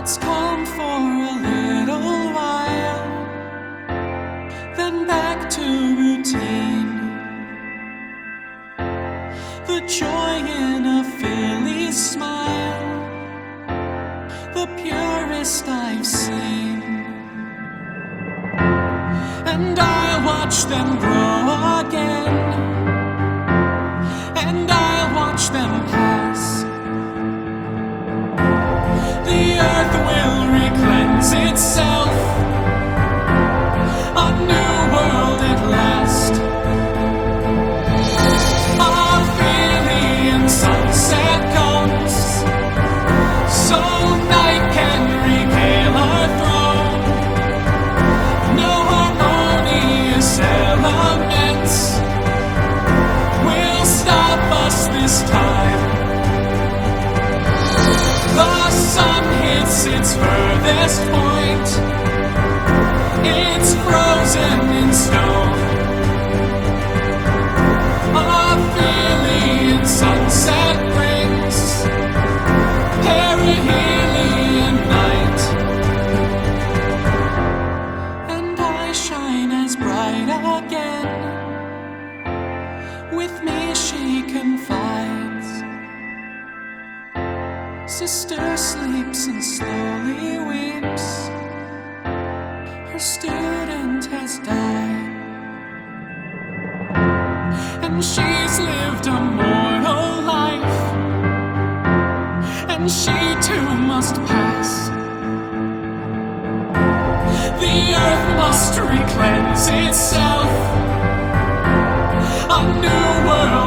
It's calm for a little while, then back to routine. The joy in a filly's smile, the purest I've seen. And I'll watch them grow again, and I'll watch them pass. The earth will re-cleanse itself, a new world at last. A Philly sunset comes, so night can regale our throne. No harmonious elements will stop us this time. The sun hits its furthest point, it's frozen in stone. A Philly sunset brings perihelion night, and I shine as bright again. With me she confides. Sister sleeps and slowly weeps. Her student has died, and she's lived a mortal life, and she too must pass. The earth must re-cleanse itself, a new world